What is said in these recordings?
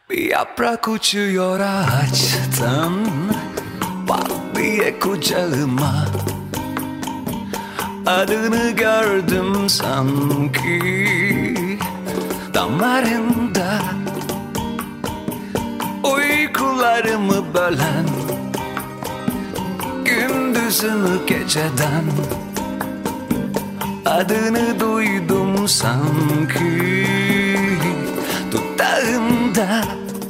Bir yaprak uçuyor ağaçtan, pat diye kucağıma. Adını gördüm sanki damarında. Uykularımı bölen, gündüzümü geceden. Adını duydum sanki dudağında.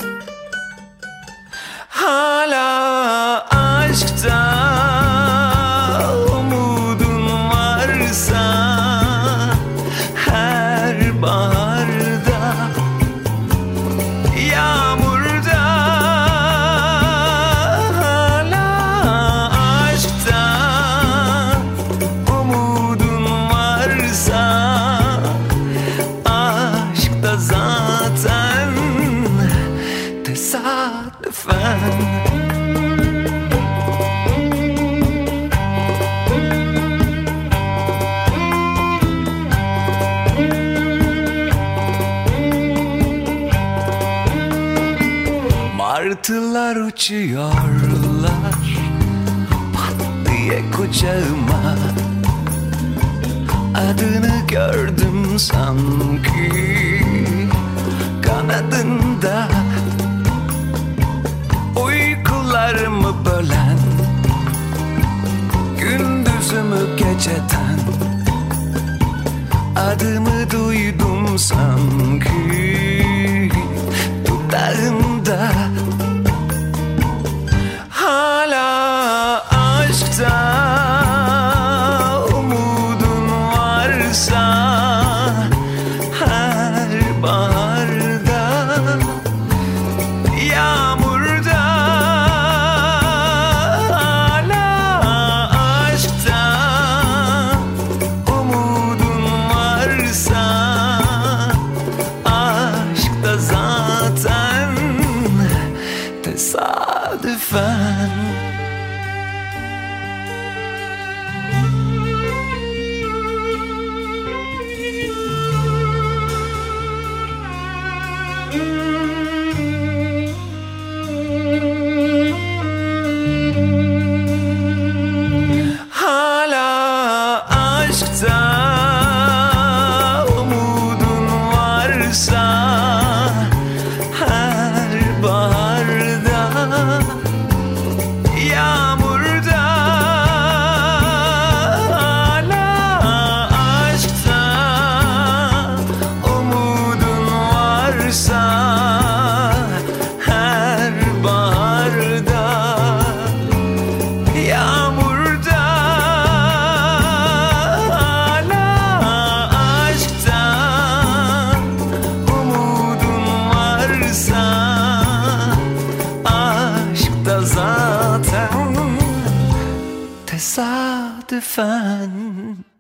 Hala aşkta umudun varsa, her baharda, yağmurda. Hala aşkta umudun varsa, aşkta zaten tesadüfen. Martılar uçuyorlar pat diye kucağıma. Adını gördüm sanki kanadında. Uykularımı bölen, gündüzümü geceden. Adımı duydum sanki dudağımda. Hala aşkta umudun varsa, her baharda, yağmurda. Hala aşkta umudun varsa, aşkta zaten tesadüfen. Hala aşkta umudun varsa, her baharda, yağmurda. Hala aşkta umudun varsa, her baharda, yağmurda. Hala aşkta umudun varsa, aşkta zaten tesadüfen.